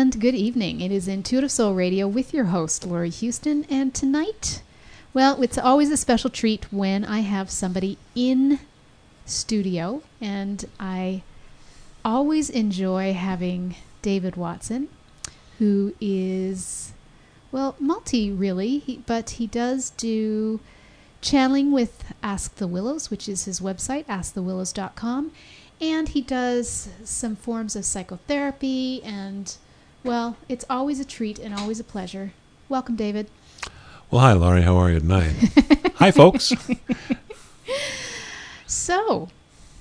and good evening. It is Intuitive Soul Radio with your host, Laurie Houston. And tonight, well, it's always a special treat when I have somebody in studio. And I always enjoy having David Watson, who is, well, multi really, but he does do channeling with Ask the Willows, which is his website, askthewillows.com. And he does some forms of psychotherapy, and, well, it's always a treat and always a pleasure. Welcome, David. Well, hi, Laurie. How are you tonight? Hi, folks. So,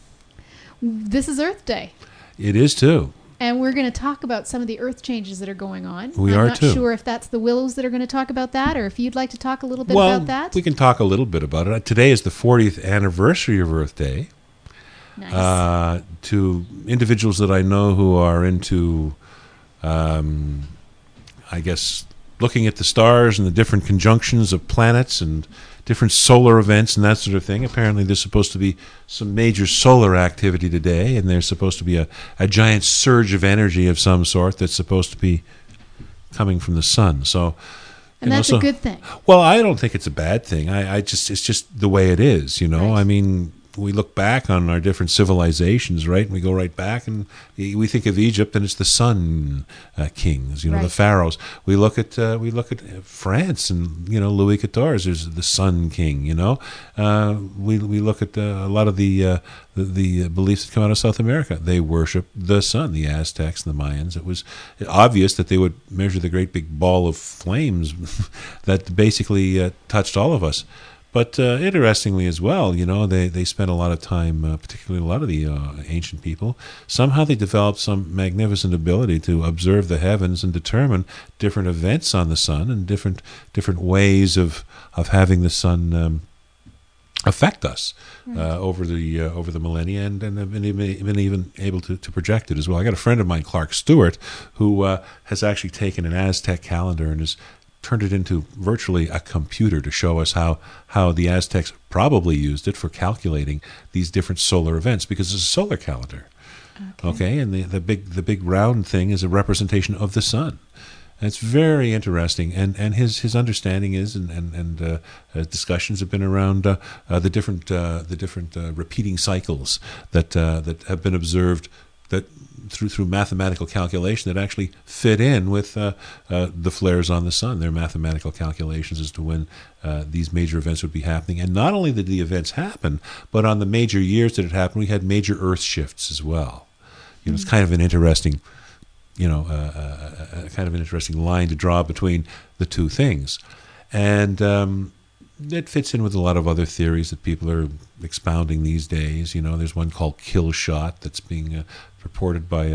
this is Earth Day. It is, too. And we're going to talk about some of the earth changes that are going on. We are, too. I'm not sure if that's the Willows that are going to talk about that, or if you'd like to talk a little bit about that. We can talk a little bit about it. Today is the 40th anniversary of Earth Day. Nice. To individuals that I know who are into, I guess, looking at the stars and the different conjunctions of planets and different solar events and that sort of thing. Apparently there's supposed to be some major solar activity today, and there's supposed to be a giant surge of energy of some sort that's supposed to be coming from the sun. So, and that's a good thing. Well, I don't think it's a bad thing. It's just the way it is, you know. Right. I mean, we look back on our different civilizations, right? And we go right back, and we think of Egypt, and it's the sun kings, you know, right. The pharaohs. We look at France, and you know, Louis XIV is the sun king. You know, we look at a lot of the beliefs that come out of South America. They worship the sun. The Aztecs and the Mayans. It was obvious that they would measure the great big ball of flames that basically touched all of us. But interestingly as well, you know, they spent a lot of time, particularly a lot of the ancient people, somehow they developed some magnificent ability to observe the heavens and determine different events on the sun and different ways of having the sun affect us over the millennia, and have been even able to project it as well. I got a friend of mine, Clark Stewart, who has actually taken an Aztec calendar and has turned it into virtually a computer to show us how the Aztecs probably used it for calculating these different solar events, because it's a solar calendar. Okay, and the big round thing is a representation of the sun. And it's very interesting, and his understanding is, and discussions have been around the different repeating cycles that have been observed, that through mathematical calculation that actually fit in with the flares on the sun. Their mathematical calculations as to when these major events would be happening. And not only did the events happen, but on the major years that it happened, we had major Earth shifts as well. You know, it's kind of an interesting, you know, kind of an interesting line to draw between the two things. And it fits in with a lot of other theories that people are expounding these days. You know, there's one called Kill Shot that's being reported by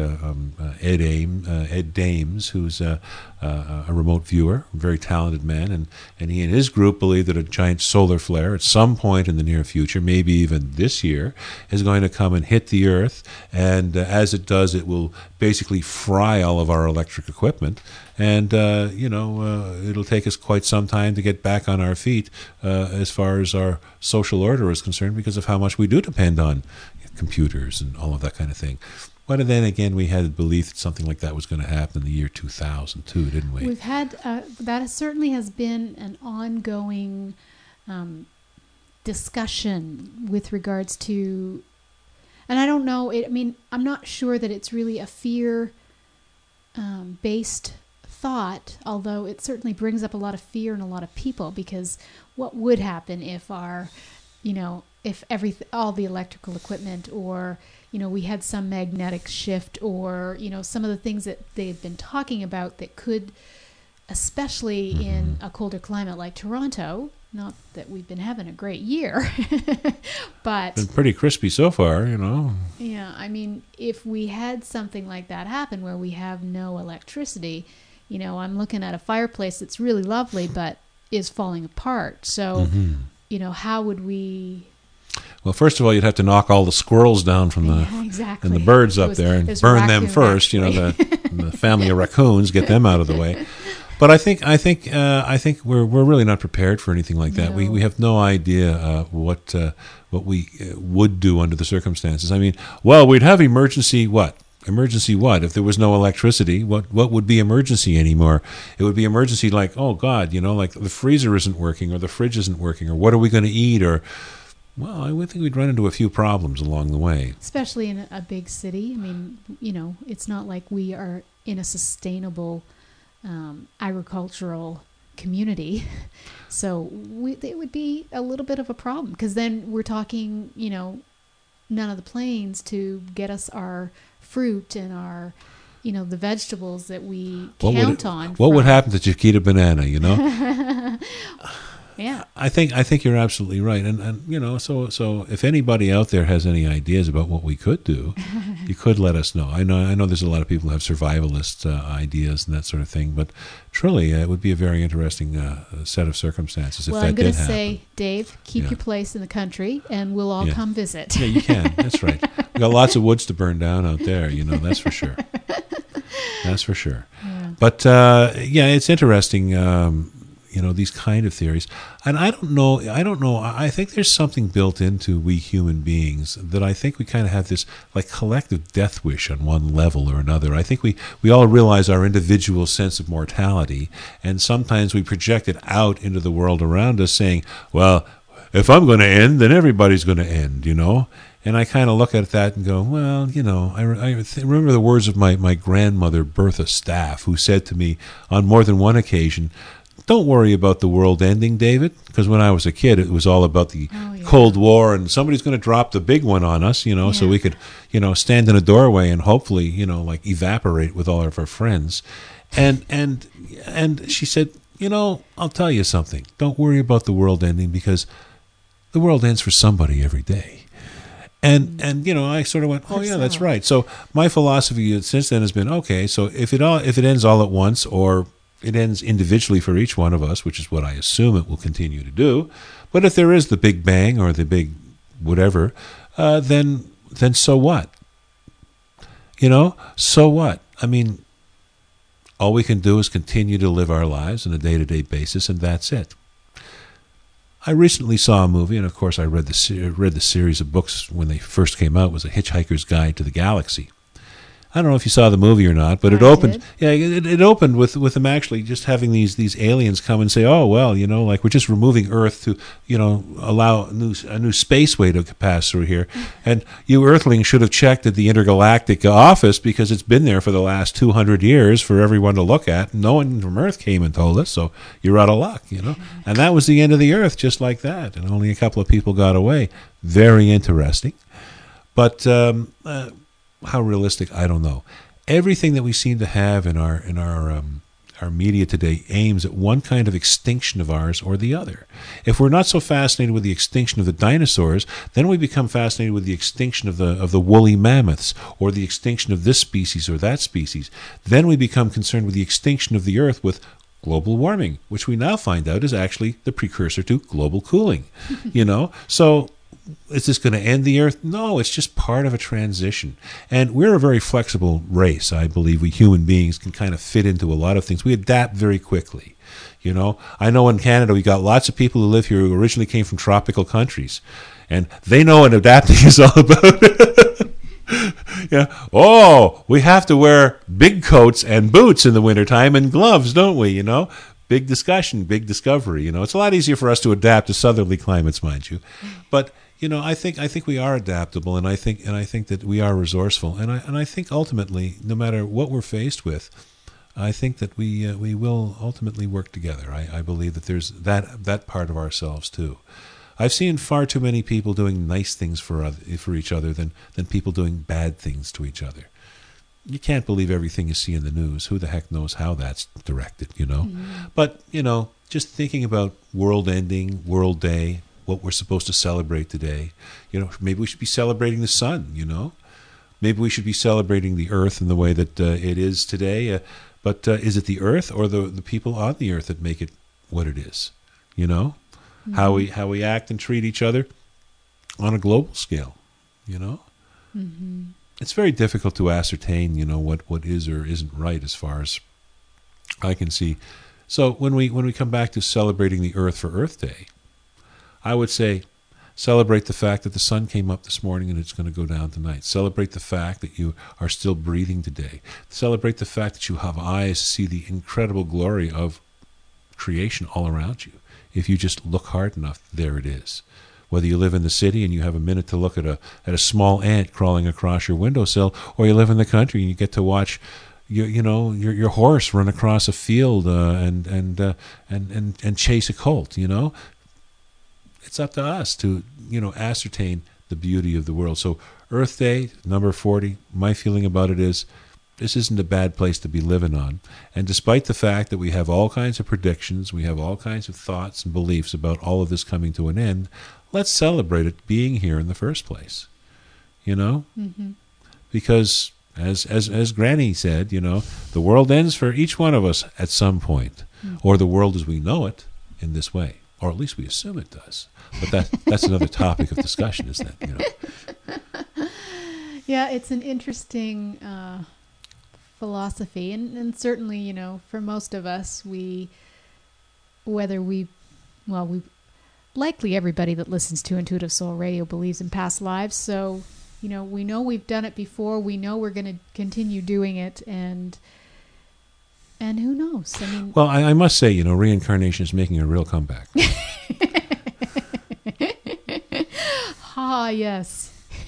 Ed Dames, who's a remote viewer, a very talented man, and he and his group believe that a giant solar flare at some point in the near future, maybe even this year, is going to come and hit the Earth, and as it does, it will basically fry all of our electric equipment, and you know, it'll take us quite some time to get back on our feet as far as our social order is concerned, because of how much we do depend on computers and all of that kind of thing. But then again, we had a belief that something like that was going to happen in the year 2000 too, didn't we? We've had that certainly has been an ongoing discussion with regards to, and I don't know. I mean, I'm not sure that it's really a fear based thought, although it certainly brings up a lot of fear in a lot of people, because what would happen if if all the electrical equipment, or we had some magnetic shift, or some of the things that they've been talking about that could, especially in a colder climate like Toronto, not that we've been having a great year, but been pretty crispy so far, Yeah, I mean, if we had something like that happen where we have no electricity, I'm looking at a fireplace that's really lovely but is falling apart. So, how would we? Well, first of all, you'd have to knock all the squirrels down from exactly. and the birds up there and burn them first. The family of raccoons, get them out of the way. But I think we're really not prepared for anything like that. No. We have no idea what we would do under the circumstances. I mean, well, we'd have emergency Emergency what? If there was no electricity, what would be emergency anymore? It would be emergency like, oh God, like the freezer isn't working or the fridge isn't working or what are we going to eat or, well, I would think we'd run into a few problems along the way. Especially in a big city. I mean, it's not like we are in a sustainable agricultural community. So it would be a little bit of a problem because then we're talking, none of the planes to get us our fruit and our, the vegetables that we count on. What would happen to Chiquita Banana, Yeah. I think you're absolutely right. And so if anybody out there has any ideas about what we could do, you could let us know. I know there's a lot of people who have survivalist ideas and that sort of thing, but truly it would be a very interesting set of circumstances if that did happen. Well, I'm going to say, Dave, keep your place in the country and we'll all come visit. Yeah, you can. That's right. We've got lots of woods to burn down out there, that's for sure. That's for sure. Yeah. But it's interesting. These kind of theories. And I don't know. I think there's something built into we human beings that I think we kind of have this like collective death wish on one level or another. I think we all realize our individual sense of mortality, and sometimes we project it out into the world around us saying, well, if I'm going to end, then everybody's going to end, And I kind of look at that and go, well, I remember the words of my grandmother, Bertha Staff, who said to me on more than one occasion, don't worry about the world ending, David, because when I was a kid, it was all about the Cold War, and somebody's going to drop the big one on us, so we could, stand in a doorway and hopefully, like evaporate with all of our friends. And she said, I'll tell you something. Don't worry about the world ending because the world ends for somebody every day. And I sort of went, oh yeah, that's right. So my philosophy since then has been, okay, so if it ends all at once or it ends individually for each one of us, which is what I assume it will continue to do. But if there is the big bang or the big whatever, then so what? So what? I mean, all we can do is continue to live our lives on a day-to-day basis, and that's it. I recently saw a movie, and of course I read the series of books when they first came out. It was A Hitchhiker's Guide to the Galaxy. I don't know if you saw the movie or not, but it opened. Yeah, it opened with them actually just having these aliens come and say, "Oh well, like we're just removing Earth to, allow a new spaceway to pass through here, and you Earthlings should have checked at the intergalactic office because it's been there for the last 200 years for everyone to look at. No one from Earth came and told us, so you're out of luck, And that was the end of the Earth, just like that, and only a couple of people got away. Very interesting, but. How realistic, I don't know. Everything that we seem to have in our media today aims at one kind of extinction of ours or the other. If we're not so fascinated with the extinction of the dinosaurs, then we become fascinated with the extinction of the woolly mammoths or the extinction of this species or that species. Then we become concerned with the extinction of the Earth with global warming, which we now find out is actually the precursor to global cooling. So is this going to end the Earth? No, it's just part of a transition. And we're a very flexible race. I believe we human beings can kind of fit into a lot of things. We adapt very quickly. I know in Canada we got lots of people who live here who originally came from tropical countries. And they know what adapting is all about. Oh, we have to wear big coats and boots in the wintertime and gloves, don't we, Big discussion, big discovery. It's a lot easier for us to adapt to southerly climates, mind you. But I think we are adaptable, and I think that we are resourceful, and I think ultimately, no matter what we're faced with, I think that we will ultimately work together. I believe that there's that part of ourselves too. I've seen far too many people doing nice things for each other than people doing bad things to each other. You can't believe everything you see in the news. Who the heck knows how that's directed, Mm-hmm. But, just thinking about world ending, World Day, what we're supposed to celebrate today. Maybe we should be celebrating the sun, Maybe we should be celebrating the earth in the way that it is today. But is it the earth or the people on the earth that make it what it is? Mm-hmm. How we act and treat each other on a global scale, Mm-hmm. It's very difficult to ascertain, what is or isn't right as far as I can see. So when we come back to celebrating the earth for Earth Day, I would say Celebrate the fact that the sun came up this morning and it's going to go down tonight. Celebrate the fact that you are still breathing today. Celebrate the fact that you have eyes to see the incredible glory of creation all around you. If you just look hard enough, there it is. Whether you live in the city and you have a minute to look at a small ant crawling across your windowsill, or you live in the country and you get to watch your horse run across a field and chase a colt. It's up to us to ascertain the beauty of the world. So Earth Day, number 40. My feeling about it is, this isn't a bad place to be living on. And despite the fact that we have all kinds of predictions, we have all kinds of thoughts and beliefs about all of this coming to an end, let's celebrate it being here in the first place. Mm-hmm. Because as Granny said, the world ends for each one of us at some point, or the world as we know it in this way, or at least we assume it does. But that's another topic of discussion, isn't it? Yeah, it's an interesting philosophy, and certainly, for most of us, likely everybody that listens to Intuitive Soul Radio believes in past lives, so we know we've done it before, we know we're going to continue doing it, and who knows? Well, I must say, reincarnation is making a real comeback. Yes.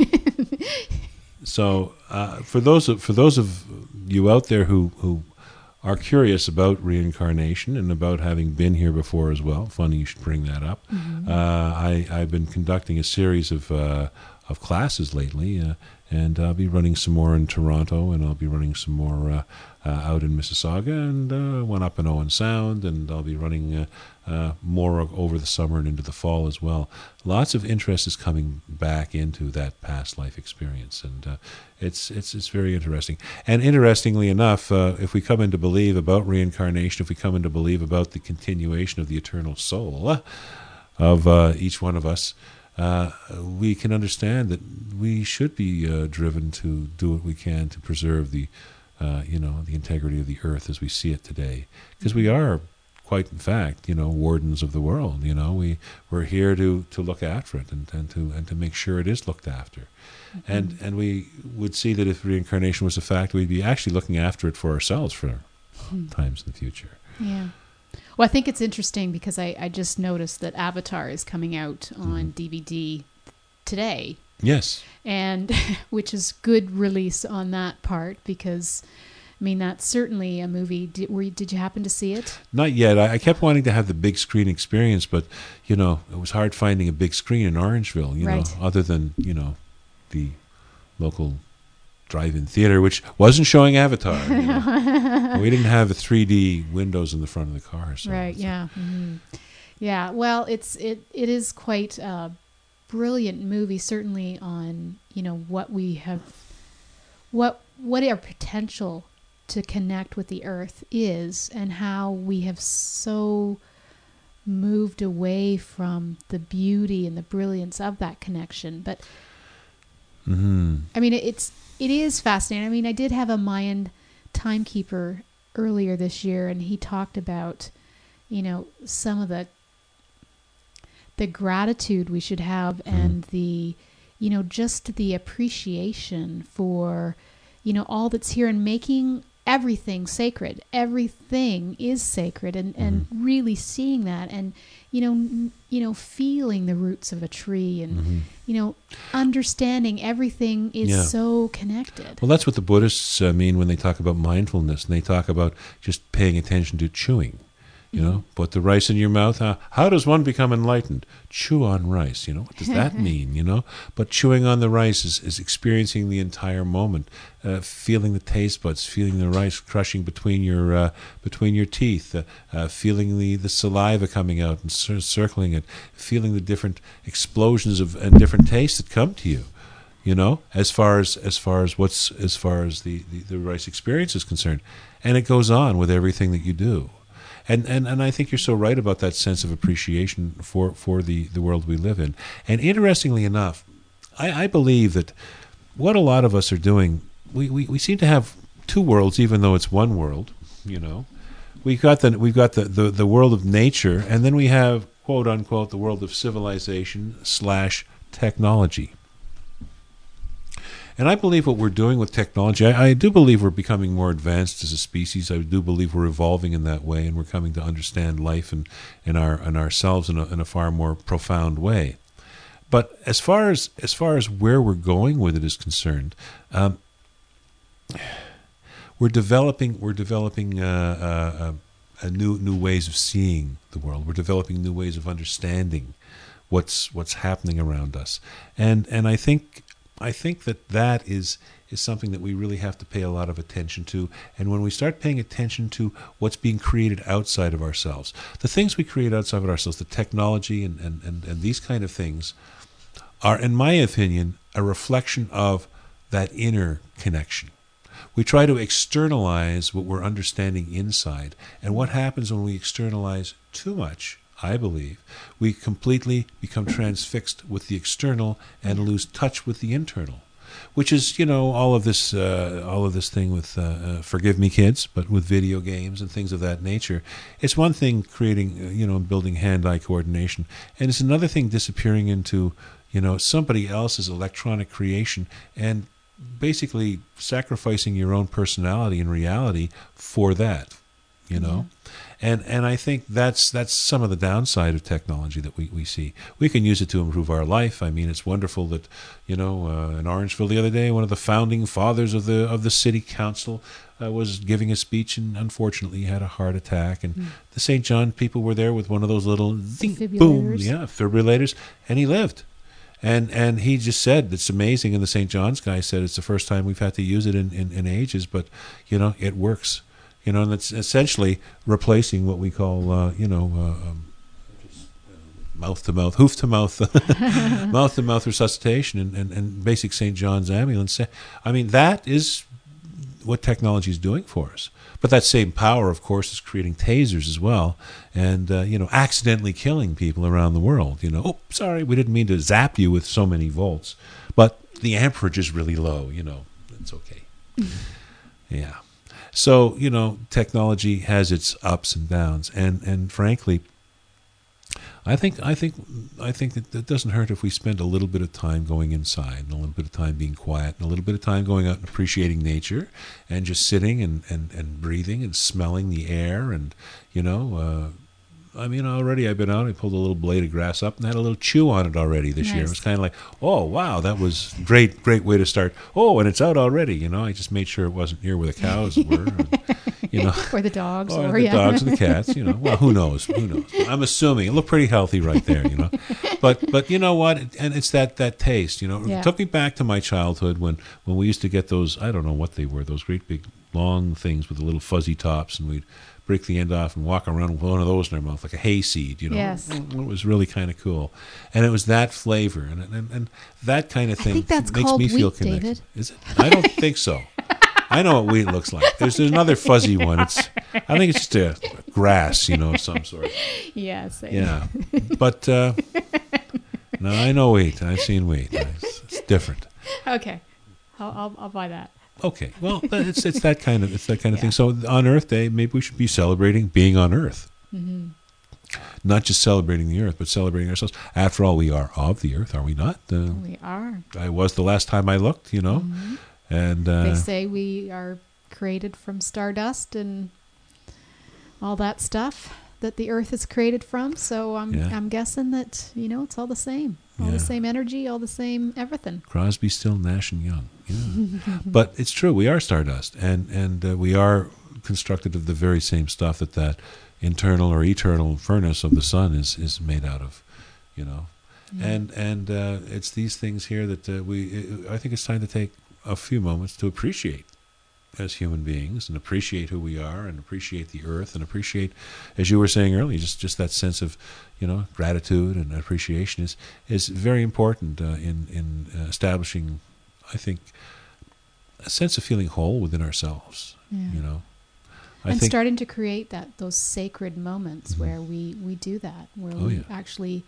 So, for those of you out there who are curious about reincarnation and about having been here before as well, funny you should bring that up. Mm-hmm. I've been conducting a series of classes lately, and I'll be running some more in Toronto, and I'll be running some more out in Mississauga, and one up in Owen Sound, and I'll be running more over the summer and into the fall as well. Lots of interest is coming back into that past life experience, and it's very interesting. And interestingly enough, if we come in to believe about reincarnation, if we come in to believe about the continuation of the eternal soul of each one of us, we can understand that we should be driven to do what we can to preserve the integrity of the earth as we see it today, because we are quite, in fact, wardens of the world. We're here to look after it and to make sure it is looked after. Mm-hmm. And we would see that if reincarnation was a fact, we'd be actually looking after it for ourselves for times in the future. Yeah. Well, I think it's interesting because I just noticed that Avatar is coming out on DVD today. Yes. And which is good release on that part, because that's certainly a movie. Did you happen to see it? Not yet. I kept wanting to have the big screen experience, but it was hard finding a big screen in Orangeville, right, other than the local drive-in theater, which wasn't showing Avatar. We didn't have a 3D windows in the front of the car. So right. Yeah. Mm-hmm. Yeah. Well, it is quite a brilliant movie, certainly on what we have, what our potential to connect with the earth is, and how we have so moved away from the beauty and the brilliance of that connection. But it is fascinating. I did have a Mayan timekeeper earlier this year, and he talked about some of the gratitude we should have, and the just the appreciation for all that's here, and making everything sacred. Everything is sacred, and really seeing that, and feeling the roots of a tree, and understanding everything is so connected. Well, that's what the Buddhists mean when they talk about mindfulness, and they talk about just paying attention to chewing. Put the rice in your mouth. How does one become enlightened? Chew on rice. What does that mean? But chewing on the rice is experiencing the entire moment, feeling the taste buds, feeling the rice crushing between your teeth, feeling the saliva coming out and circling it, feeling the different explosions and different tastes that come to you. As far as the rice experience is concerned, and it goes on with everything that you do. And I think you're so right about that sense of appreciation for the world we live in. And interestingly enough, I believe that what a lot of us are doing, we seem to have two worlds, even though it's one world. We've got the world of nature, and then we have quote unquote, the world of civilization / technology. And I believe what we're doing with technology, I do believe we're becoming more advanced as a species. I do believe we're evolving in that way, and we're coming to understand life and ourselves in a far more profound way. But as far as where we're going with it is concerned, we're developing new ways of seeing the world. We're developing new ways of understanding what's happening around us, and I think that is something that we really have to pay a lot of attention to. And when we start paying attention to what's being created outside of ourselves, the things we create outside of ourselves, the technology and these kind of things, are, in my opinion, a reflection of that inner connection. We try to externalize what we're understanding inside. And what happens when we externalize too much, I believe, we completely become transfixed with the external and lose touch with the internal. Which is, all of this thing with, forgive me kids, but with video games and things of that nature. It's one thing creating, building hand-eye coordination. And it's another thing disappearing into, somebody else's electronic creation and basically sacrificing your own personality and reality for that, And I think that's some of the downside of technology that we see. We can use it to improve our life. I mean, it's wonderful that, in Orangeville the other day, one of the founding fathers of the city council was giving a speech, and unfortunately he had a heart attack. And the St. John people were there with one of those little boom, defibrillators, and he lived. And he just said, it's amazing, and the St. John's guy said it's the first time we've had to use it in ages, but, it works. And it's essentially replacing what we call, mouth-to-mouth, hoof-to-mouth, mouth-to-mouth resuscitation and basic St. John's ambulance. I mean, that is what technology is doing for us. But that same power, of course, is creating tasers as well and, accidentally killing people around the world. Oh, sorry, we didn't mean to zap you with so many volts. But the amperage is really low, it's okay. Yeah. So, technology has its ups and downs. And frankly, I think that it doesn't hurt if we spend a little bit of time going inside and a little bit of time being quiet and a little bit of time going out and appreciating nature and just sitting and breathing and smelling the air and, already I've been out, I pulled a little blade of grass up and had a little chew on it already this year. It was kind of like, oh, wow, that was great way to start. Oh, and it's out already, I just made sure it wasn't near where the cows were. Or the dogs. Or the dogs and the cats, well, who knows? I'm assuming. It looked pretty healthy right there, But you know what? And it's that taste, It took me back to my childhood when we used to get those, I don't know what they were, those great big long things with the little fuzzy tops, and we'd break the end off and walk around with one of those in our mouth, like a hayseed, Yes. It was really kind of cool. And it was that flavor and that kind of thing I think that's makes called me feel wheat, connected. David. Is it? I don't think so. I know what wheat looks like. There's another fuzzy one. I think it's just a grass, of some sort. Yeah, same. Yeah. But no, I know wheat. I've seen wheat. It's different. Okay. I'll buy that. Okay, well, it's that kind of thing. So on Earth Day, maybe we should be celebrating being on Earth, not just celebrating the Earth, but celebrating ourselves. After all, we are of the Earth, are we not? We are. I was the last time I looked, and they say we are created from stardust and all that stuff that the Earth is created from. So I'm guessing that it's all the same. All the same energy, all the same everything. Crosby, Still, Nash and Young. Yeah. But it's true, we are stardust, and we are constructed of the very same stuff that internal or eternal furnace of the sun is made out of, And it's these things here that I think it's time to take a few moments to appreciate as human beings and appreciate who we are and appreciate the earth and appreciate, as you were saying earlier, just that sense of gratitude and appreciation is very important in establishing, I think, a sense of feeling whole within ourselves. I think starting to create those sacred moments where we do that, where we actually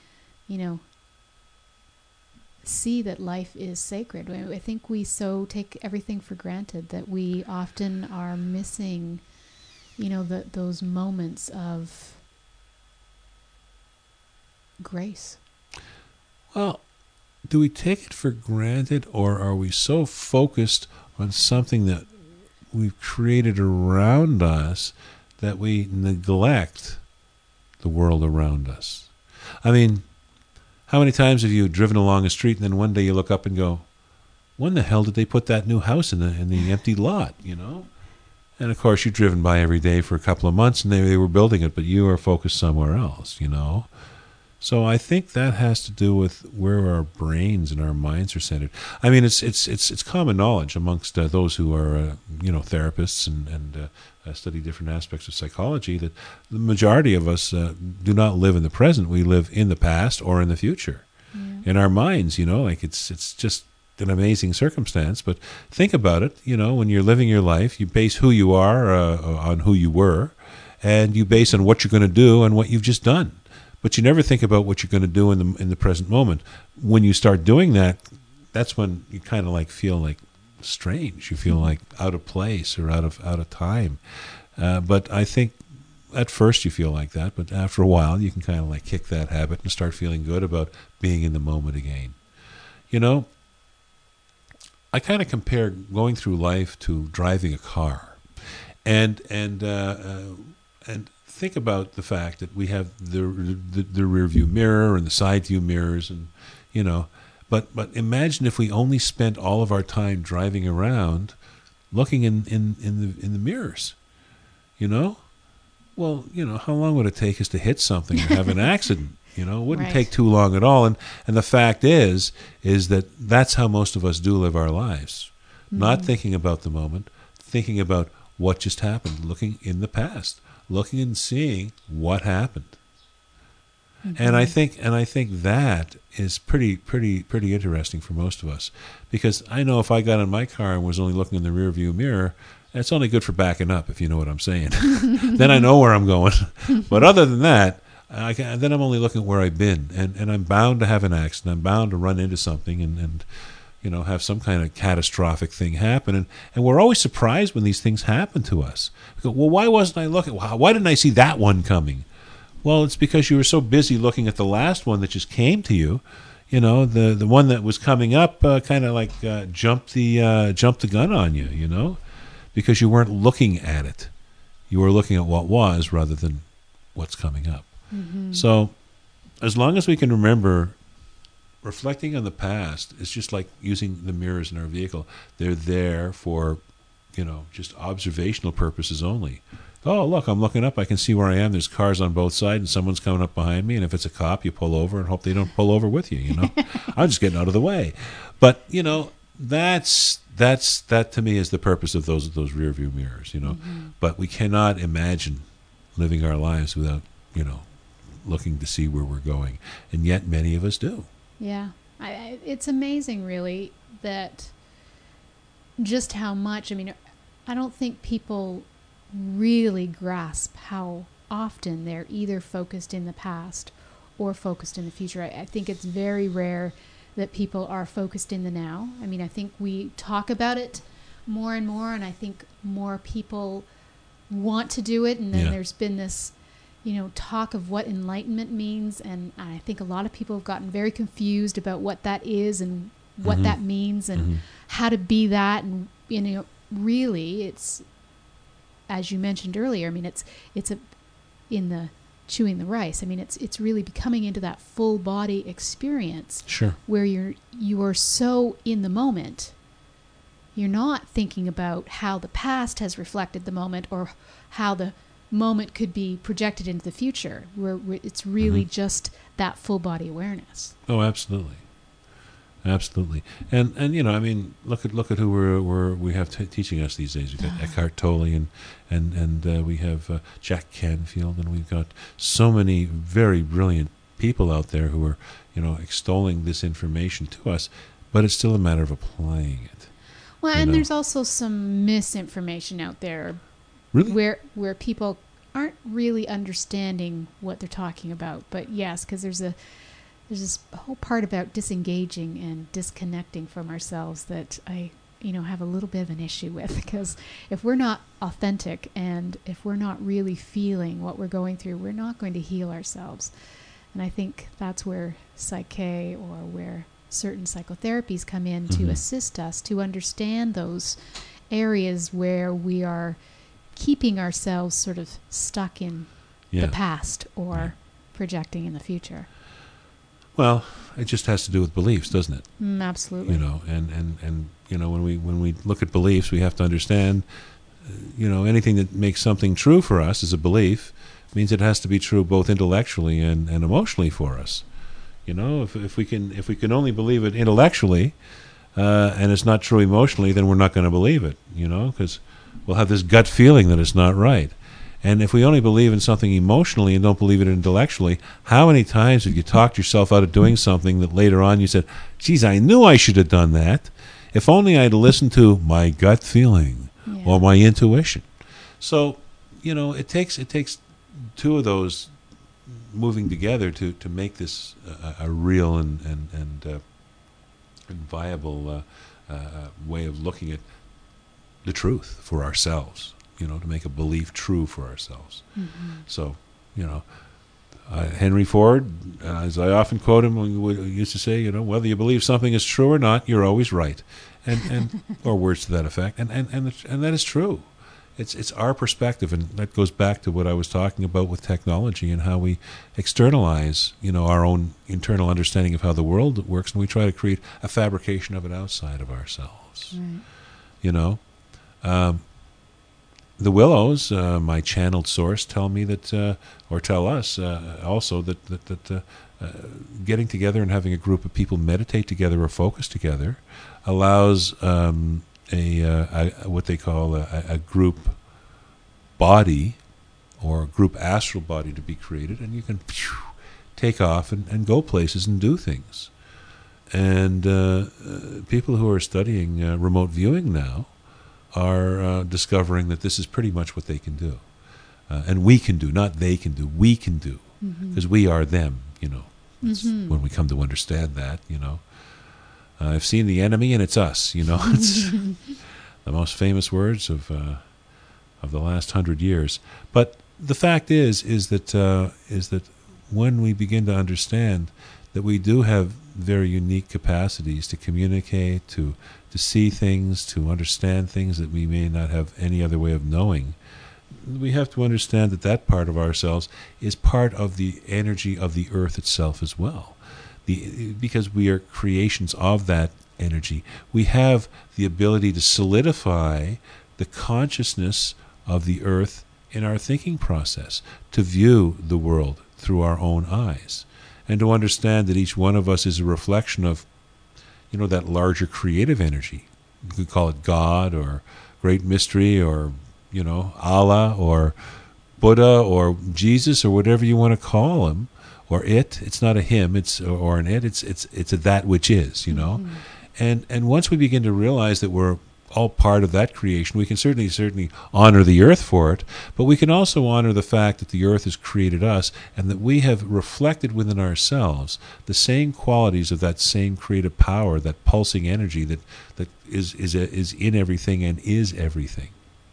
see that life is sacred. I think we so take everything for granted that we often are missing, those moments of grace? Well, do we take it for granted, or are we so focused on something that we've created around us that we neglect the world around us? I mean, how many times have you driven along a street and then one day you look up and go, when the hell did they put that new house in the empty lot, And of course, you've driven by every day for a couple of months and they were building it, but you are focused somewhere else, So I think that has to do with where our brains and our minds are centered. I mean, it's common knowledge amongst those who are therapists and study different aspects of psychology that the majority of us do not live in the present. We live in the past or in the future. Yeah. In our minds, like it's just an amazing circumstance. But think about it. When you're living your life, you base who you are on who you were, and you base on what you're going to do and what you've just done. But you never think about what you're going to do in the present moment. When you start doing that, that's when you kind of feel like strange. You feel like out of place or out of time. But I think at first you feel like that, but after a while you can kind of kick that habit and start feeling good about being in the moment again. I kind of compare going through life to driving a car, and think about the fact that we have the rear view mirror and the side view mirrors, and but imagine if we only spent all of our time driving around looking in the mirrors, Well, how long would it take us to hit something or have an accident? It wouldn't Right. take too long at all. And the fact is that that's how most of us do live our lives. Not thinking about the moment, thinking about what just happened, looking in the past, looking and seeing what happened. And I think that is pretty interesting for most of us, because I know if I got in my car and was only looking in the rear view mirror, that's only good for backing up, if you know what I'm saying. Then I know where I'm going. But other than that, then I'm only looking at where I've been, and I'm bound to have an accident. I'm bound to run into something and have some kind of catastrophic thing happen. And we're always surprised when these things happen to us. We go, well, why wasn't I looking? Why didn't I see that one coming? Well, it's because you were so busy looking at the last one that just came to you. The one that was coming up kind of jumped the gun on you, because you weren't looking at it. You were looking at what was rather than what's coming up. Mm-hmm. So as long as we can remember, reflecting on the past is just like using the mirrors in our vehicle. They're there for, just observational purposes only. Oh, look, I'm looking up. I can see where I am. There's cars on both sides, and someone's coming up behind me. And if it's a cop, you pull over and hope they don't pull over with you. I'm just getting out of the way. But that to me is the purpose of those rear view mirrors. Mm-hmm. But we cannot imagine living our lives without looking to see where we're going, and yet many of us do. Yeah, it's amazing, really, that just how much. I mean, I don't think people really grasp how often they're either focused in the past or focused in the future. I think it's very rare that people are focused in the now. I mean, I think we talk about it more and more, and I think more people want to do it, and then there's been this talk of what enlightenment means, and I think a lot of people have gotten very confused about what that is and what that means and how to be that, and really it's, as you mentioned earlier, I mean it's in the chewing the rice. I mean it's really becoming into that full body experience. Sure. Where you are so in the moment. You're not thinking about how the past has reflected the moment or how the moment could be projected into the future, where it's really just that full body awareness. Oh, absolutely. And I mean, look at who we have teaching us these days. We've got Eckhart Tolle and we have Jack Canfield, and we've got so many very brilliant people out there who are extolling this information to us, but it's still a matter of applying it. Well, and there's also some misinformation out there. Really? Where people aren't really understanding what they're talking about. But yes, because there's this whole part about disengaging and disconnecting from ourselves that I have a little bit of an issue with, because if we're not authentic and if we're not really feeling what we're going through, we're not going to heal ourselves. And I think that's where Psyche or where certain psychotherapies come in to assist us to understand those areas where we are keeping ourselves sort of stuck in the past or projecting in the future. Well, it just has to do with beliefs, doesn't it? Absolutely. You know, and you know, when we look at beliefs, we have to understand, you know, anything that makes something true for us as a belief means it has to be true both intellectually and emotionally for us. You know, if we can only believe it intellectually, and it's not true emotionally, then we're not going to believe it. You know, because we'll have this gut feeling that it's not right. And if we only believe in something emotionally and don't believe it intellectually, how many times have you talked yourself out of doing something that later on you said, geez, I knew I should have done that. If only I'd listened to my gut feeling or my intuition. So, you know, it takes two of those moving together to make this a real and viable way of looking at the truth for ourselves. You know, to make a belief true for ourselves. So, you know, Henry Ford, as I often quote him, used to say, you know, whether you believe something is true or not, you're always right, and or words to that effect, and that is true. It's our perspective, and that goes back to what I was talking about with technology and how we externalize, you know, our own internal understanding of how the world works, and we try to create a fabrication of it outside of ourselves. Right. You know. The Willows, my channeled source, tell me that, or tell us also that getting together and having a group of people meditate together or focus together allows what they call a group body or a group astral body to be created, and you can take off and go places and do things. And people who are studying remote viewing now are discovering that this is pretty much what they can do. And we can do, not they can do, we can do. Because we are them, you know. When we come to understand that, you know. I've seen the enemy and it's us, you know. It's the most famous words of the last 100 years. But the fact is that when we begin to understand that we do have very unique capacities to communicate, to see things, to understand things that we may not have any other way of knowing, we have to understand that that part of ourselves is part of the energy of the earth itself as well. Because we are creations of that energy, we have the ability to solidify the consciousness of the earth in our thinking process, to view the world through our own eyes, and to understand that each one of us is a reflection of, you know, that larger creative energy. You could call it God or Great Mystery or, you know, Allah or Buddha or Jesus or whatever you want to call him, or it. It's not a him, it's or an it. It's a that which is, you know. And once we begin to realize that we're all part of that creation, we can certainly honor the earth for it, but we can also honor the fact that the earth has created us and that we have reflected within ourselves the same qualities of that same creative power, that pulsing energy that is in everything and is everything.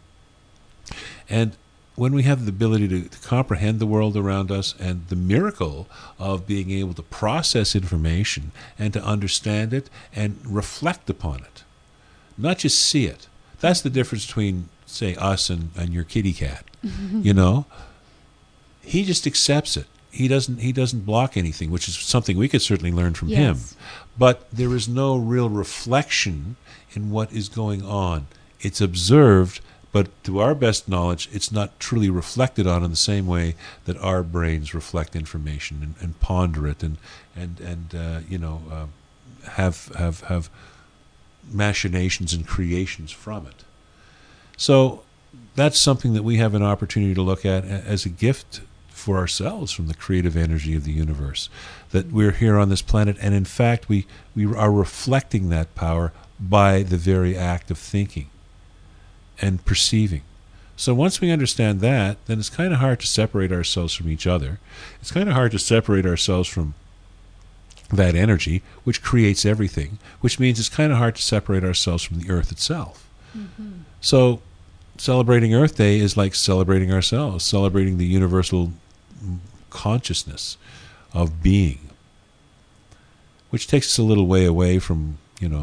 And when we have the ability to comprehend the world around us and the miracle of being able to process information and to understand it and reflect upon it, not just see it. That's the difference between, say, us and your kitty cat. You know, he just accepts it. He doesn't block anything, which is something we could certainly learn from him. But there is no real reflection in what is going on. It's observed, but to our best knowledge, it's not truly reflected on in the same way that our brains reflect information and ponder it and you know, have machinations and creations from it. So that's something that we have an opportunity to look at as a gift for ourselves from the creative energy of the universe, that we're here on this planet, and in fact we are reflecting that power by the very act of thinking and perceiving. So once we understand that, then it's kind of hard to separate ourselves from each other. It's kind of hard to separate ourselves from that energy, which creates everything, which means it's kind of hard to separate ourselves from the earth itself. So celebrating Earth Day is like celebrating ourselves, celebrating the universal consciousness of being, which takes us a little way away from,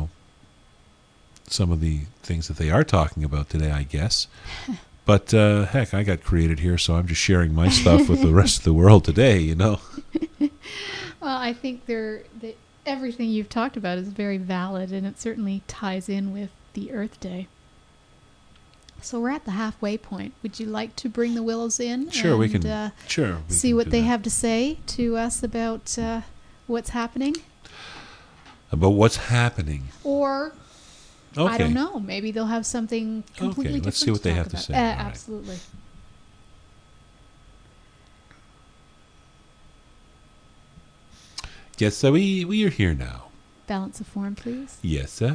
some of the things that they are talking about today, I guess. But heck, I got created here, so I'm just sharing my stuff with the rest of the world today, Well, I think everything you've talked about is very valid, and it certainly ties in with the Earth Day. So we're at the halfway point. Would you like to bring the Willows in? Sure, we can. See what they have to say to us about what's happening. About what's happening. Or, okay. I don't know, maybe they'll have something completely different. Let's see what they have to say. Absolutely. Yes, so we are here now. Balance of form, please. Yes, sir.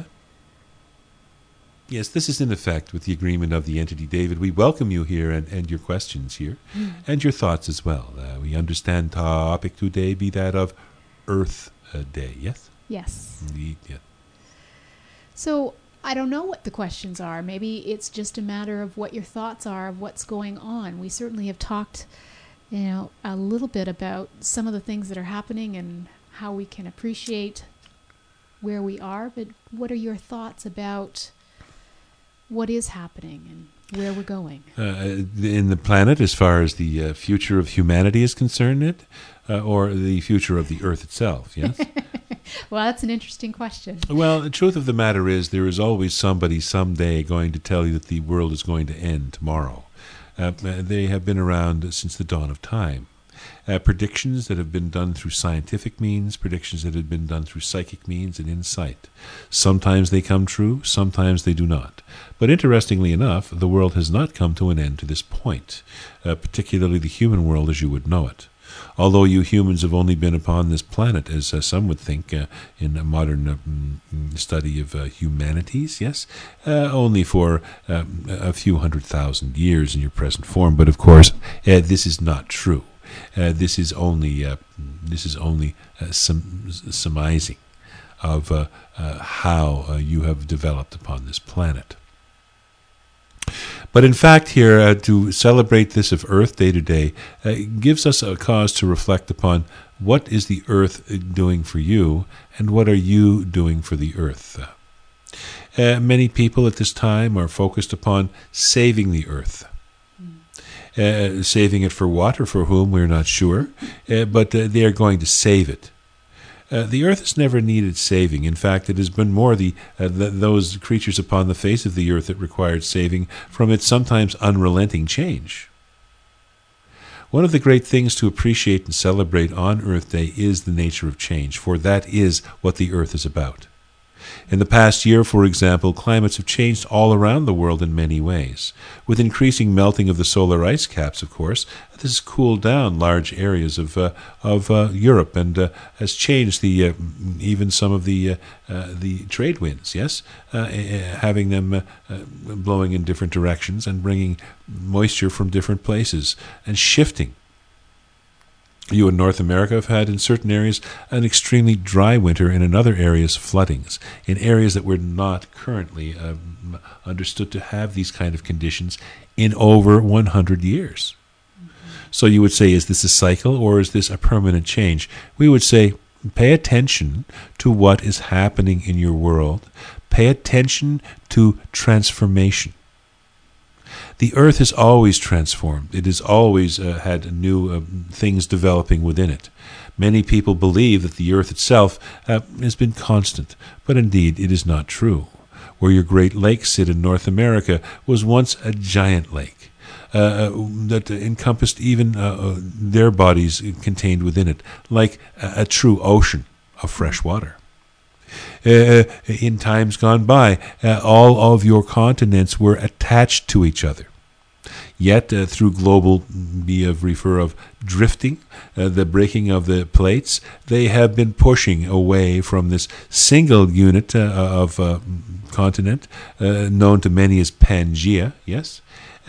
Yes, this is in effect with the agreement of the entity, David. We welcome you here and your questions here and your thoughts as well. We understand topic today be that of Earth Day, yes? Yes. Indeed, yes. So I don't know what the questions are. Maybe it's just a matter of what your thoughts are of what's going on. We certainly have talked, a little bit about some of the things that are happening and how we can appreciate where we are. But what are your thoughts about what is happening and where we're going? In the planet, as far as the future of humanity is concerned, or the future of the Earth itself, yes? Well, that's an interesting question. Well, the truth of the matter is there is always somebody someday going to tell you that the world is going to end tomorrow. They have been around since the dawn of time. Predictions that have been done through scientific means, predictions that have been done through psychic means and insight. Sometimes they come true, sometimes they do not. But interestingly enough, the world has not come to an end to this point, particularly the human world as you would know it. Although you humans have only been upon this planet, as some would think in a modern study of humanities, yes, only for a few 100,000 years in your present form. But of course, this is not true. This is only surmising of how you have developed upon this planet. But in fact here, to celebrate this of Earth Day today gives us a cause to reflect upon what is the Earth doing for you and what are you doing for the Earth. Many people at this time are focused upon saving the Earth. Saving it for what or for whom, we're not sure, but they are going to save it. The Earth has never needed saving. In fact, it has been more those creatures upon the face of the Earth that required saving from its sometimes unrelenting change. One of the great things to appreciate and celebrate on Earth Day is the nature of change, for that is what the Earth is about. In the past year, for example, climates have changed all around the world in many ways. With increasing melting of the solar ice caps, of course, this has cooled down large areas of Europe and has changed even some of the trade winds, yes, having them blowing in different directions and bringing moisture from different places and shifting. You in North America have had in certain areas an extremely dry winter and in other areas floodings, in areas that were not currently understood to have these kind of conditions in over 100 years. So you would say, is this a cycle or is this a permanent change? We would say, pay attention to what is happening in your world. Pay attention to transformation. The Earth is always transformed. It has always had new things developing within it. Many people believe that the Earth itself has been constant, but indeed it is not true. Where your Great Lakes sit in North America was once a giant lake that encompassed even their bodies contained within it, like a true ocean of fresh water. In times gone by, all of your continents were attached to each other. Yet, through global, refer of drifting, the breaking of the plates, they have been pushing away from this single unit of continent, known to many as Pangaea, yes,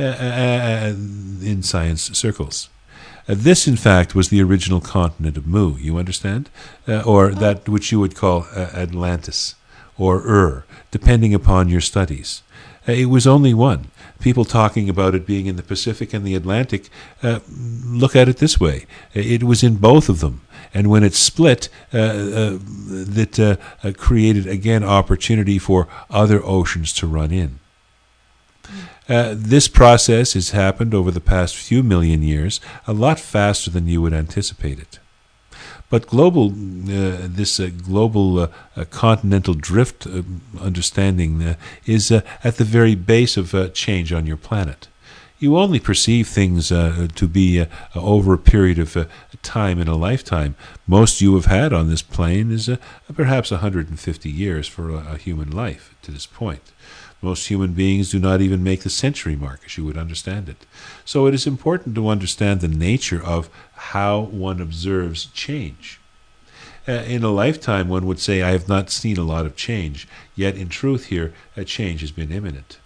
in science circles. This, in fact, was the original continent of Mu, you understand? Or that which you would call Atlantis, or depending upon your studies. It was only one. People talking about it being in the Pacific and the Atlantic look at it this way. It was in both of them. And when it split, that created again opportunity for other oceans to run in. This process has happened over the past few million years, a lot faster than you would anticipate it. But global continental drift understanding is at the very base of change on your planet. You only perceive things to be over a period of time in a lifetime. Most you have had on this plane is perhaps 150 years for a human life to this point. Most human beings do not even make the century mark, as you would understand it. So it is important to understand the nature of how one observes change. In a lifetime, one would say, I have not seen a lot of change, yet in truth here, a change has been imminent.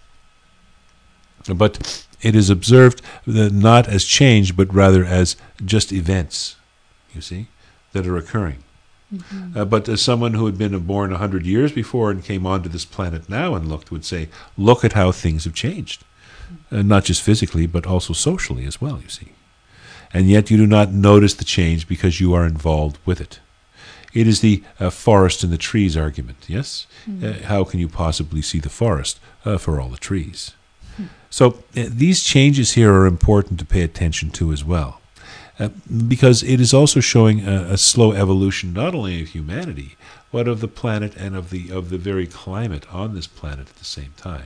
But it is observed not as change, but rather as just events, you see, that are occurring. Mm-hmm. But as someone who had been born 100 years before and came onto this planet now and looked would say, look at how things have changed. Not just physically, but also socially as well, you see. And yet you do not notice the change because you are involved with it. It is the forest and the trees argument, yes? Mm-hmm. How can you possibly see the forest for all the trees? Mm-hmm. So these changes here are important to pay attention to as well. Because it is also showing a slow evolution not only of humanity, but of the planet and of the very climate on this planet at the same time.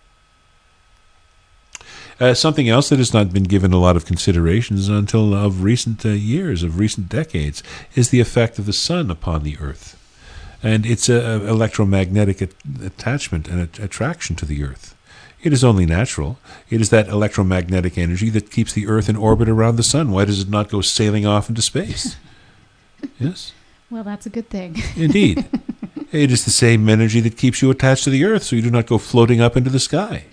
Something else that has not been given a lot of considerations until of recent years, of recent decades, is the effect of the sun upon the Earth, and its electromagnetic attachment and attraction to the Earth. It is only natural. It is that electromagnetic energy that keeps the Earth in orbit around the sun. Why does it not go sailing off into space? Yes? Well, that's a good thing. Indeed. It is the same energy that keeps you attached to the Earth, so you do not go floating up into the sky.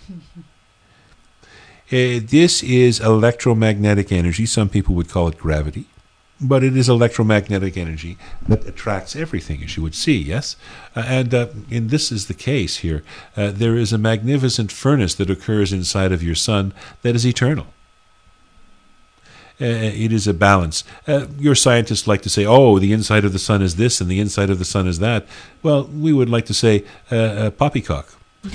This is electromagnetic energy. Some people would call it gravity. But it is electromagnetic energy that attracts everything, as you would see, yes? And this is the case here. There is a magnificent furnace that occurs inside of your sun that is eternal. It is a balance. Your scientists like to say, oh, the inside of the sun is this and the inside of the sun is that. Well, we would like to say poppycock.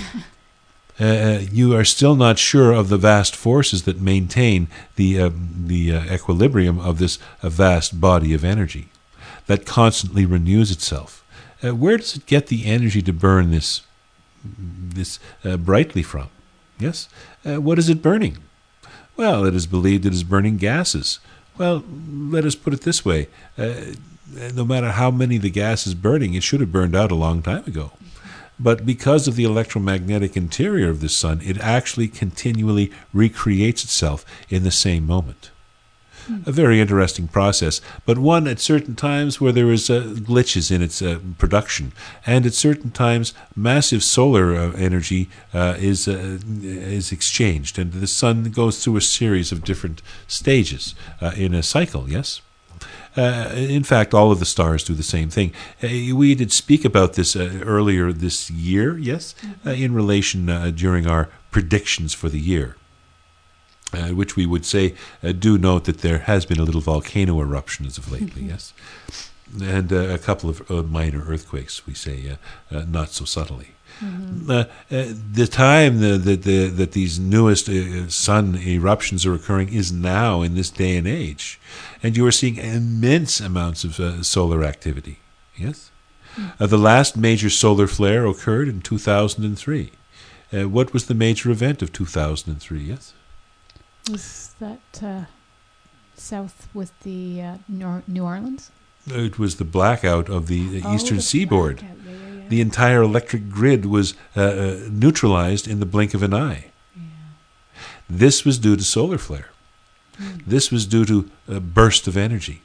You are still not sure of the vast forces that maintain the equilibrium of this vast body of energy that constantly renews itself. Where does it get the energy to burn this brightly from? Yes? What is it burning? Well, it is believed it is burning gases. Well, let us put it this way. No matter how many the gas is burning, it should have burned out a long time ago. But because of the electromagnetic interior of the sun, it actually continually recreates itself in the same moment. A very interesting process, but one at certain times where there is glitches in its production, and at certain times massive solar energy is exchanged, and the sun goes through a series of different stages in a cycle, yes? In fact, all of the stars do the same thing. We did speak about this earlier this year, yes, in relation during our predictions for the year, which we would say, do note that there has been a little volcano eruption as of lately, yes, and a couple of minor earthquakes, we say, not so subtly. The time that these newest sun eruptions are occurring is now in this day and age, and you are seeing immense amounts of solar activity. Yes, the last major solar flare occurred in 2003. What was the major event of 2003? Yes, was that south with the New Orleans? It was the blackout of the eastern seaboard. Blackout. Yeah. The entire electric grid was neutralized in the blink of an eye. Yeah. This was due to solar flare. This was due to a burst of energy.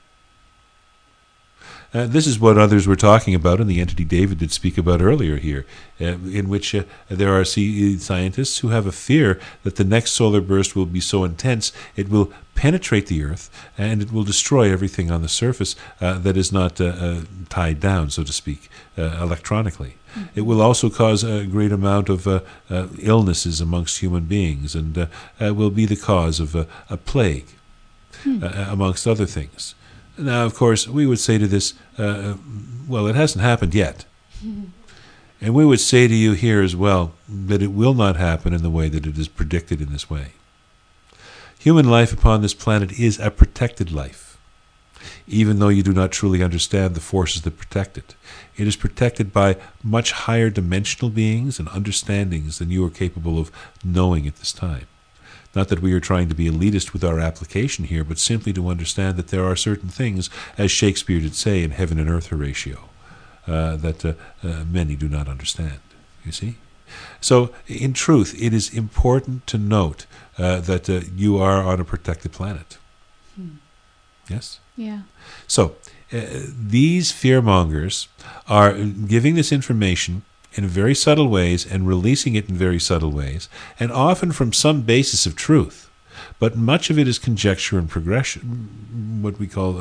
This is what others were talking about, and the entity David did speak about earlier here, in which there are scientists who have a fear that the next solar burst will be so intense it will penetrate the Earth and it will destroy everything on the surface that is not tied down, so to speak, electronically. It will also cause a great amount of illnesses amongst human beings and will be the cause of a plague, amongst other things. Now, of course, we would say to this, well, it hasn't happened yet. And we would say to you here as well that it will not happen in the way that it is predicted in this way. Human life upon this planet is a protected life, even though you do not truly understand the forces that protect it. It is protected by much higher dimensional beings and understandings than you are capable of knowing at this time. Not that we are trying to be elitist with our application here, but simply to understand that there are certain things, as Shakespeare did say in Heaven and Earth, Horatio, that many do not understand, you see? So, in truth, it is important to note that you are on a protected planet. Yes? Yeah. So, these fearmongers are giving this information in very subtle ways and releasing it in very subtle ways, and often from some basis of truth. But much of it is conjecture and progression, what we call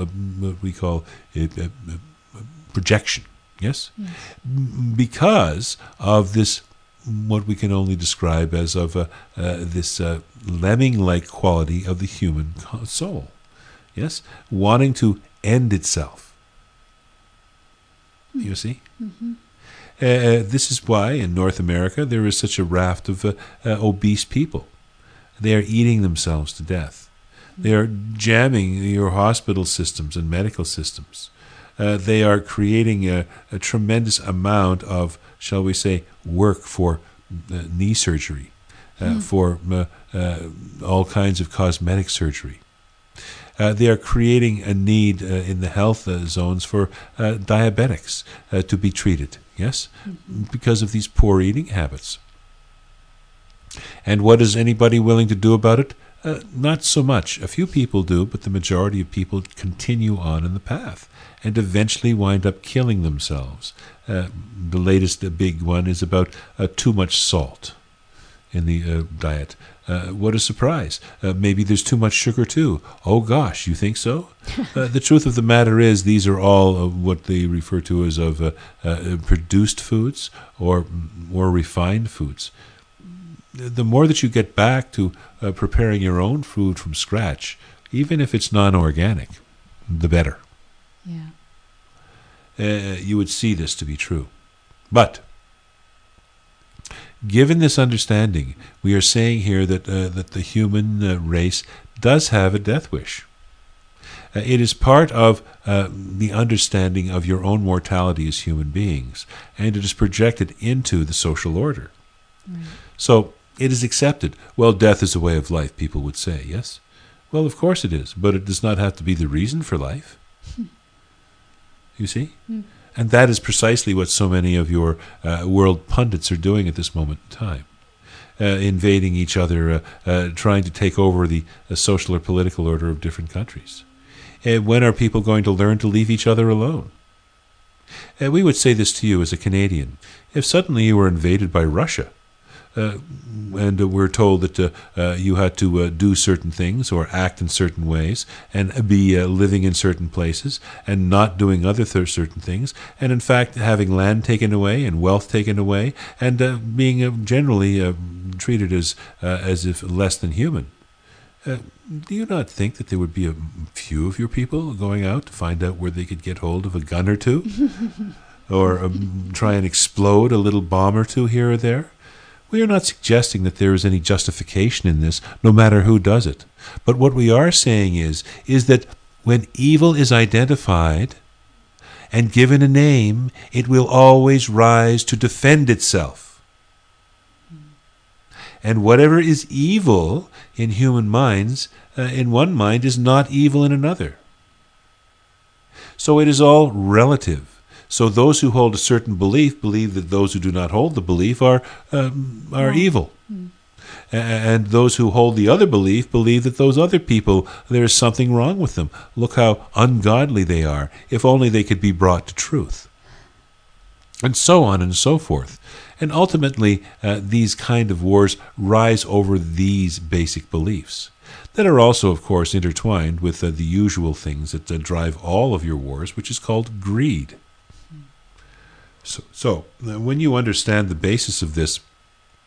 projection. Yes? Yes. Because of this, what we can only describe as of this lemming-like quality of the human soul. Yes? Wanting to end itself. You see? Mm-hmm. This is why in North America there is such a raft of obese people. They are eating themselves to death. They are jamming your hospital systems and medical systems. They are creating a tremendous amount of, shall we say, work for knee surgery, for all kinds of cosmetic surgery. They are creating a need in the health zones for diabetics to be treated, yes, because of these poor eating habits. And what is anybody willing to do about it? Not so much. A few people do, but the majority of people continue on in the path and eventually wind up killing themselves. The latest big one is about too much salt in the diet. What a surprise. Maybe there's too much sugar too. Oh gosh, you think so? The truth of the matter is these are all what they refer to as of produced foods or more refined foods. The more that you get back to preparing your own food from scratch, even if it's non-organic, the better. Yeah. You would see this to be true. But given this understanding, we are saying here that the human race does have a death wish. It is part of the understanding of your own mortality as human beings, and it is projected into the social order. Right. So it is accepted. Well, death is a way of life, people would say, yes? Well, of course it is, but it does not have to be the reason for life. You see? And that is precisely what so many of your world pundits are doing at this moment in time. Invading each other, trying to take over the social or political order of different countries. When are people going to learn to leave each other alone? We would say this to you as a Canadian. If suddenly you were invaded by Russia, and we're told that you had to do certain things or act in certain ways and be living in certain places and not doing other certain things, and in fact having land taken away and wealth taken away and being generally treated as if less than human. Do you not think that there would be a few of your people going out to find out where they could get hold of a gun or two? Or try and explode a little bomb or two here or there? We are not suggesting that there is any justification in this, no matter who does it. But what we are saying is that when evil is identified and given a name, it will always rise to defend itself. And whatever is evil in human minds, in one mind, is not evil in another. So it is all relative. So those who hold a certain belief believe that those who do not hold the belief are evil. And those who hold the other belief believe that those other people, there is something wrong with them. Look how ungodly they are, if only they could be brought to truth. And so on and so forth. And ultimately, these kind of wars rise over these basic beliefs that are also, of course, intertwined with the usual things that drive all of your wars, which is called greed. So when you understand the basis of this,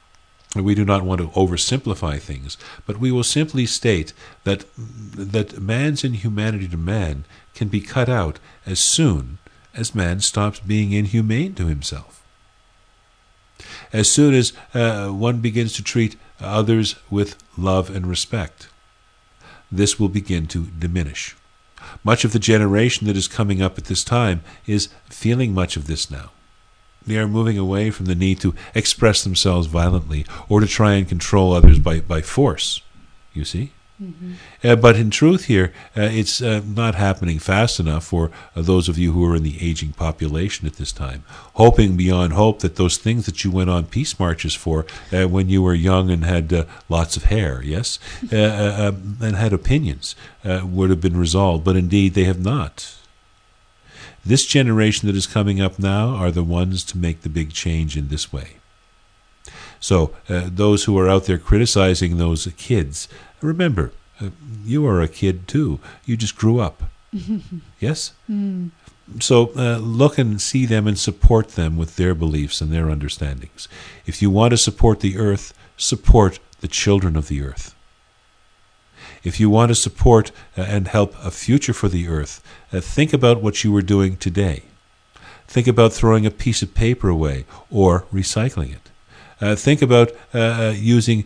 We do not want to oversimplify things, but we will simply state that man's inhumanity to man can be cut out as soon as man stops being inhumane to himself. As soon as one begins to treat others with love and respect, this will begin to diminish. Much of the generation that is coming up at this time is feeling much of this now. They are moving away from the need to express themselves violently or to try and control others by force, you see? Mm-hmm. But in truth here, it's not happening fast enough for those of you who are in the aging population at this time, hoping beyond hope that those things that you went on peace marches for when you were young and had lots of hair, yes, and had opinions, would have been resolved, but indeed they have not. This generation that is coming up now are the ones to make the big change in this way. So those who are out there criticizing those kids, remember, you are a kid too. You just grew up. Yes? Mm. So look and see them and support them with their beliefs and their understandings. If you want to support the earth, support the children of the earth. If you want to support and help a future for the earth, think about what you were doing today. Think about throwing a piece of paper away or recycling it. Think about using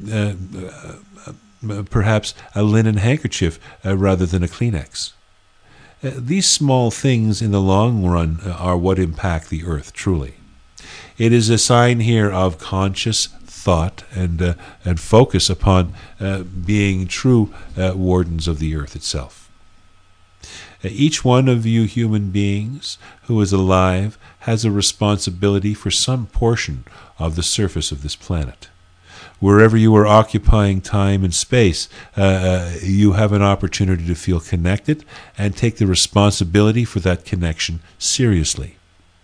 perhaps a linen handkerchief rather than a Kleenex. These small things in the long run are what impact the earth truly. It is a sign here of conscious thought and focus upon being true wardens of the earth itself. Each one of you human beings who is alive has a responsibility for some portion of the surface of this planet. Wherever you are occupying time and space, you have an opportunity to feel connected and take the responsibility for that connection seriously.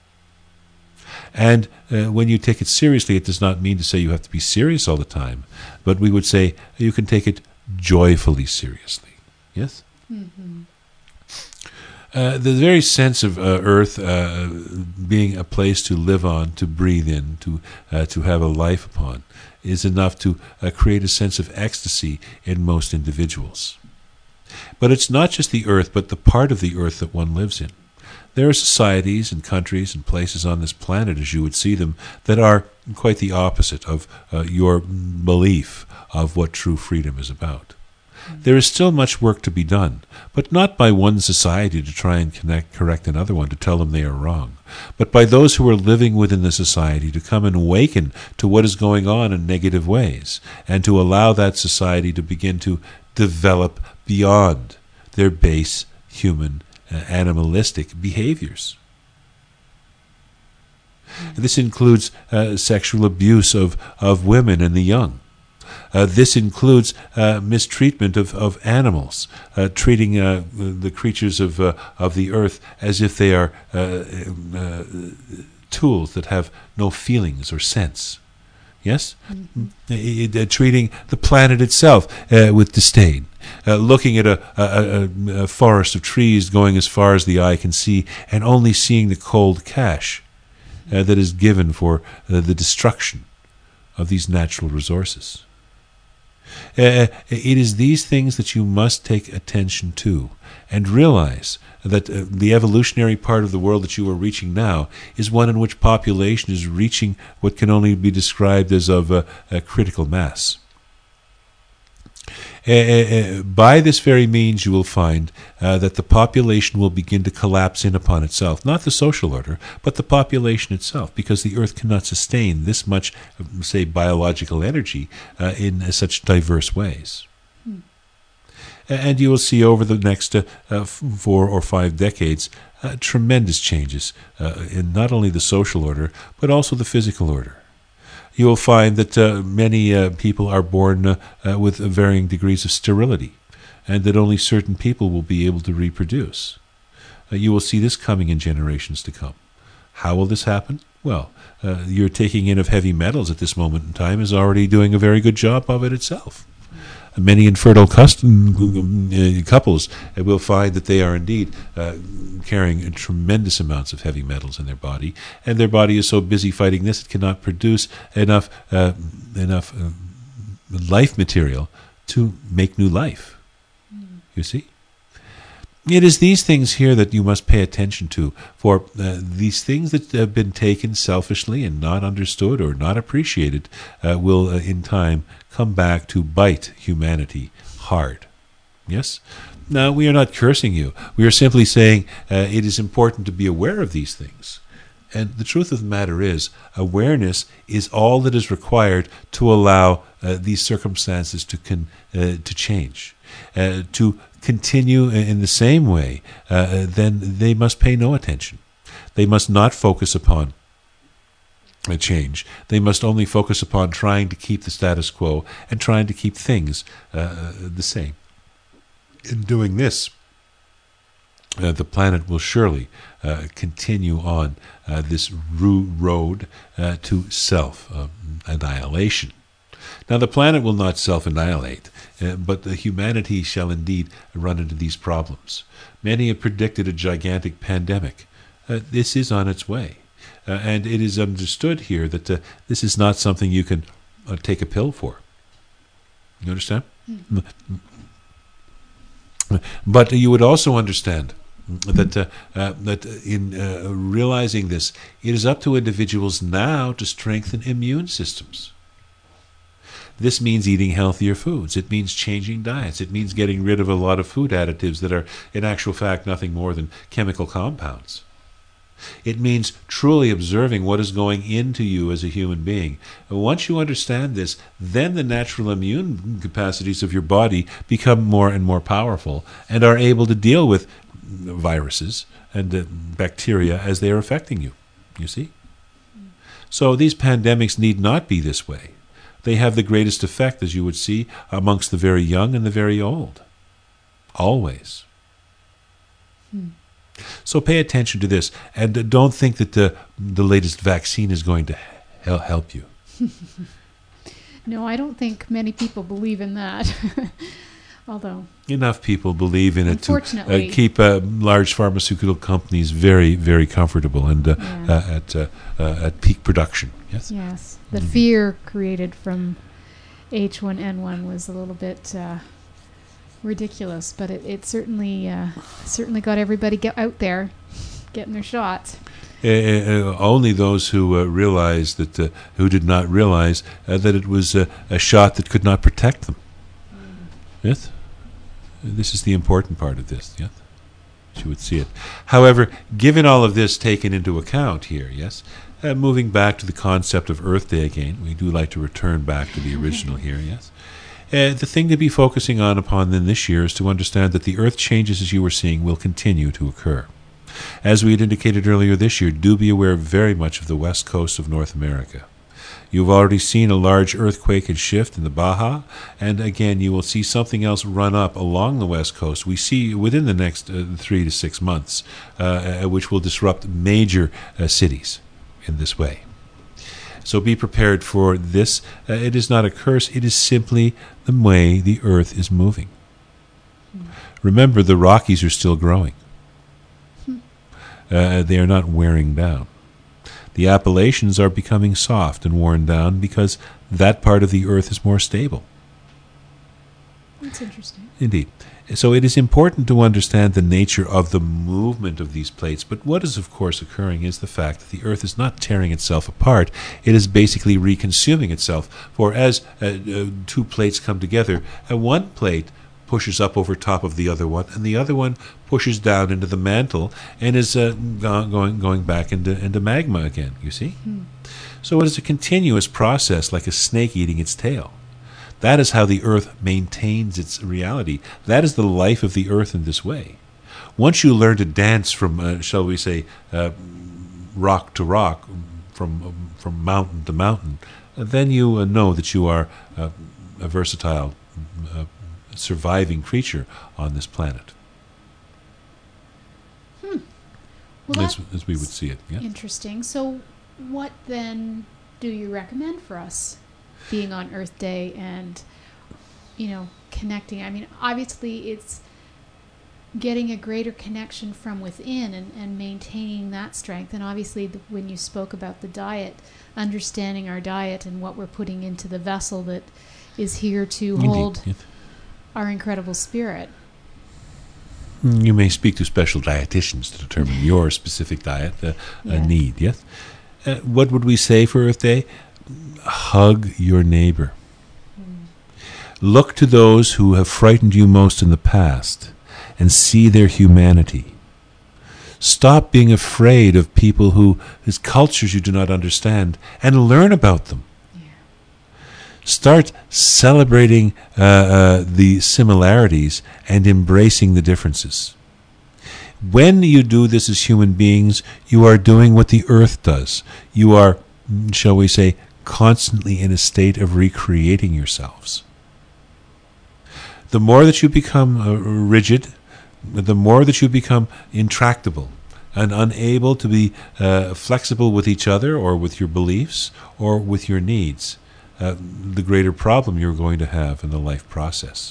And when you take it seriously, it does not mean to say you have to be serious all the time, but we would say you can take it joyfully seriously. Yes? Mm-hmm. The very sense of Earth being a place to live on, to breathe in, to have a life upon, is enough to create a sense of ecstasy in most individuals. But it's not just the Earth, but the part of the Earth that one lives in. There are societies and countries and places on this planet, as you would see them, that are quite the opposite of your belief of what true freedom is about. There is still much work to be done, but not by one society to try and correct another one, to tell them they are wrong, but by those who are living within the society to come and awaken to what is going on in negative ways, and to allow that society to begin to develop beyond their base human animalistic behaviors. This includes sexual abuse of women and the young. This includes mistreatment of animals, treating the creatures of the earth as if they are tools that have no feelings or sense. Yes? Mm-hmm. Treating the planet itself with disdain. Looking at a forest of trees going as far as the eye can see and only seeing the cold cash that is given for the destruction of these natural resources. It is these things that you must take attention to and realize that the evolutionary part of the world that you are reaching now is one in which population is reaching what can only be described as of a critical mass. By this very means you will find that the population will begin to collapse in upon itself, not the social order, but the population itself, because the earth cannot sustain this much, say, biological energy in such diverse ways. And you will see over the next 4 or 5 decades tremendous changes in not only the social order, but also the physical order. You will find that many people are born with varying degrees of sterility, and that only certain people will be able to reproduce. You will see this coming in generations to come. How will this happen? Well, your taking in of heavy metals at this moment in time is already doing a very good job of it itself. Many infertile couples will find that they are indeed carrying tremendous amounts of heavy metals in their body, and their body is so busy fighting this it cannot produce enough life material to make new life. You see? It is these things here that you must pay attention to, for these things that have been taken selfishly and not understood or not appreciated will in time come back to bite humanity hard. Yes? Now, we are not cursing you. We are simply saying it is important to be aware of these things. And the truth of the matter is, awareness is all that is required to allow these circumstances to change, to continue in the same way. Then they must pay no attention. They must not focus upon a change. They must only focus upon trying to keep the status quo and trying to keep things the same. In doing this, the planet will surely continue on this road to self-annihilation. Now, the planet will not self-annihilate, but the humanity shall indeed run into these problems. Many have predicted a gigantic pandemic. This is on its way. And it is understood here that this is not something you can take a pill for. You understand? Mm-hmm. But you would also understand that in realizing this, it is up to individuals now to strengthen immune systems. This means eating healthier foods. It means changing diets. It means getting rid of a lot of food additives that are, in actual fact, nothing more than chemical compounds. It means truly observing what is going into you as a human being. Once you understand this, then the natural immune capacities of your body become more and more powerful and are able to deal with viruses and bacteria as they are affecting you. You see? So these pandemics need not be this way. They have the greatest effect, as you would see, amongst the very young and the very old. Always. So pay attention to this, and don't think that the latest vaccine is going to help you. No, I don't think many people believe in that. Although enough people believe in it to keep large pharmaceutical companies very, very comfortable and at peak production. Yes. Yes. The fear created from H1N1 was a little bit ridiculous, but it certainly got everybody out there getting their shots. Only those who realized that, who did not realize that it was a shot that could not protect them. Yes, this is the important part of this. Yes, you would see it. However, given all of this taken into account here, yes. Moving back to the concept of Earth Day again, we do like to return back to the original here. Yes. The thing to be focusing upon then this year is to understand that the Earth changes as you were seeing will continue to occur. As we had indicated earlier this year, do be aware very much of the west coast of North America. You've already seen a large earthquake and shift in the Baja, and again you will see something else run up along the west coast. We see within the next 3 to 6 months, which will disrupt major cities in this way. So be prepared for this. It is not a curse. It is simply the way the earth is moving. Remember, the Rockies are still growing. They are not wearing down. The Appalachians are becoming soft and worn down because that part of the earth is more stable. That's interesting. Indeed. So it is important to understand the nature of the movement of these plates, but what is of course occurring is the fact that the earth is not tearing itself apart, it is basically reconsuming itself. For as two plates come together, one plate pushes up over top of the other one, and the other one pushes down into the mantle and is going back into magma again, you see? So it is a continuous process, like a snake eating its tail. That is how the earth maintains its reality. That is the life of the earth in this way. Once you learn to dance from, shall we say, rock to rock, from mountain to mountain, then you know that you are a versatile, surviving creature on this planet. Well, as we would see it. Yeah? Interesting. So what then do you recommend for us being on Earth Day and, connecting? I mean, obviously it's getting a greater connection from within and maintaining that strength. And obviously when you spoke about the diet, understanding our diet and what we're putting into the vessel that is here to hold our incredible spirit. You may speak to special dietitians to determine your specific diet need, yes? What would we say for Earth Day? Hug your neighbor. Look to those who have frightened you most in the past and see their humanity. Stop being afraid of people whose cultures you do not understand and learn about them. Start celebrating the similarities and embracing the differences. When you do this as human beings, you are doing what the earth does. You are, shall we say, constantly in a state of recreating yourselves. The more that you become rigid, the more that you become intractable and unable to be flexible with each other or with your beliefs or with your needs, the greater problem you're going to have in the life process.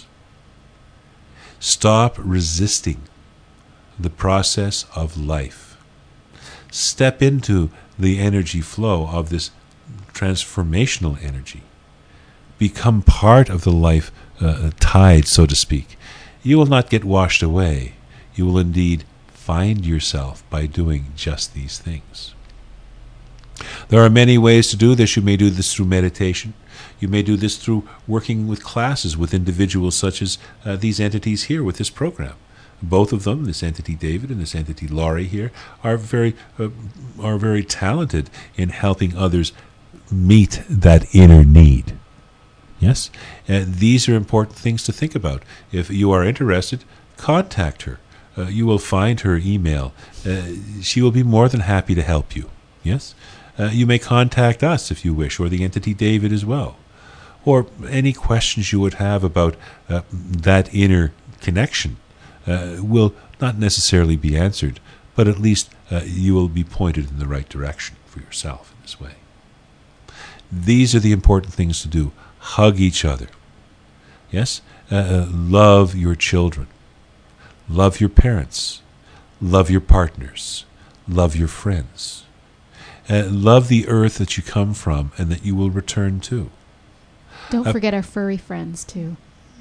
Stop resisting the process of life. Step into the energy flow of this transformational energy. Become part of the life tide, so to speak. You will not get washed away. You will indeed find yourself by doing just these things. There are many ways to do this. You may do this through meditation. You may do this through working with classes with individuals such as these entities here with this program. Both of them, this entity David and this entity Laurie here, are very talented in helping others meet that inner need. Yes? These are important things to think about. If you are interested, contact her. You will find her email. She will be more than happy to help you. Yes? You may contact us if you wish, or the entity David as well. Or any questions you would have about that inner connection will not necessarily be answered, but at least you will be pointed in the right direction for yourself in this way. These are the important things to do. Hug each other. Yes? Love your children. Love your parents. Love your partners. Love your friends. Love the earth that you come from and that you will return to. Don't forget our furry friends, too.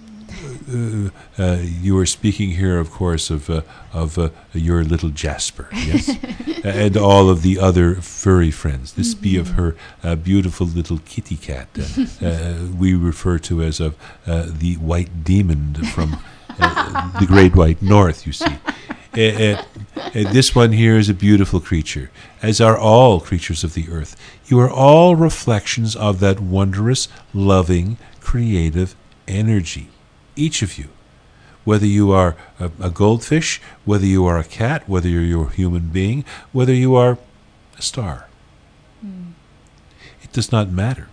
You are speaking here, of course, of your little Jasper, yes? And all of the other furry friends. This be of her beautiful little kitty cat. We refer to as of the white demon from the great white north, you see. This one here is a beautiful creature, as are all creatures of the earth. You are all reflections of that wondrous, loving, creative energy. Each of you. Whether you are a goldfish, whether you are a cat, whether you're a human being, whether you are a star. It does not matter.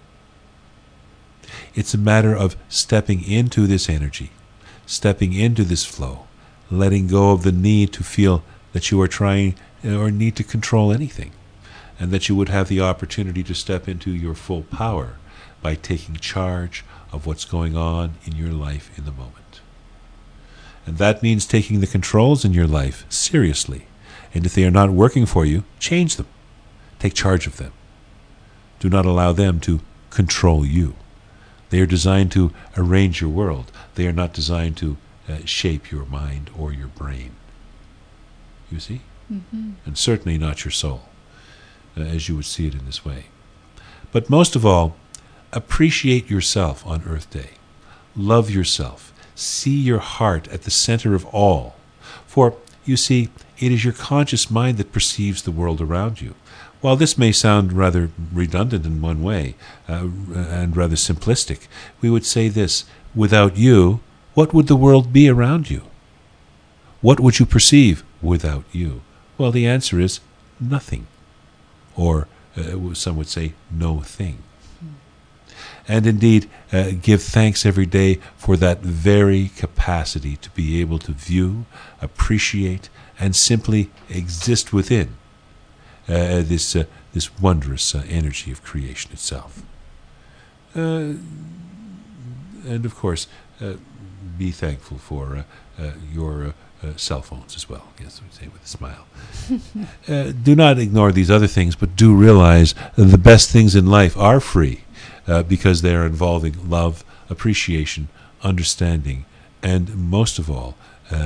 It's a matter of stepping into this energy, stepping into this flow, letting go of the need to feel that you are trying or need to control anything, and that you would have the opportunity to step into your full power by taking charge of what's going on in your life in the moment. And that means taking the controls in your life seriously. And if they are not working for you, change them. Take charge of them. Do not allow them to control you. They are designed to arrange your world. They are not designed to shape your mind or your brain. You see? Mm-hmm. And certainly not your soul, as you would see it in this way. But most of all, appreciate yourself on Earth Day. Love yourself. See your heart at the center of all. For, you see, it is your conscious mind that perceives the world around you. While this may sound rather redundant in one way, and rather simplistic, we would say this: without you, what would the world be around you? What would you perceive without you? Well, the answer is nothing. Or some would say no thing. And indeed, give thanks every day for that very capacity to be able to view, appreciate, and simply exist within this wondrous energy of creation itself. and of course, be thankful for your cell phones as well. Yes, we say with a smile. Do not ignore these other things, but do realize the best things in life are free because they are involving love, appreciation, understanding, and most of all,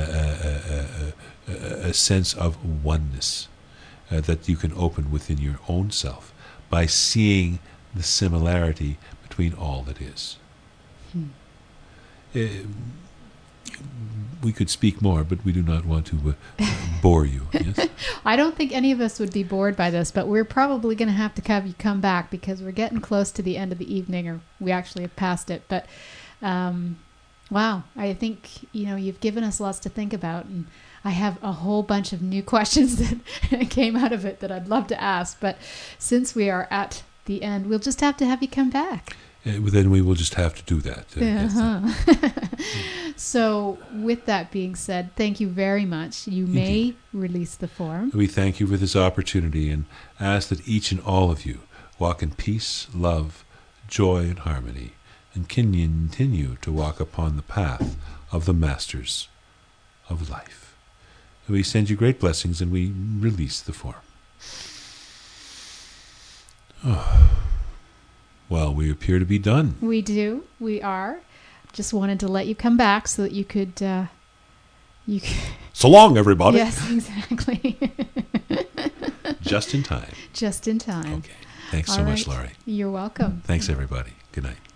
a sense of oneness that you can open within your own self by seeing the similarity between all that is. We could speak more, but we do not want to bore you. Yes? I don't think any of us would be bored by this, but we're probably going to have you come back because we're getting close to the end of the evening, or we actually have passed it. But wow, I think you've given us lots to think about, and I have a whole bunch of new questions that came out of it that I'd love to ask. But since we are at the end, we'll just have to have you come back. Then we will just have to do that. So with that being said, thank you very much. You may release the form. We thank you for this opportunity and ask that each and all of you walk in peace, love, joy, and harmony, and continue to walk upon the path of the masters of life. We send you great blessings and we release the form. Well, we appear to be done. We do. We are. Just wanted to let you come back so that you could... So long, everybody. Yes, exactly. Just in time. Just in time. Okay. Thanks so much, Laurie. You're welcome. Thanks, everybody. Good night.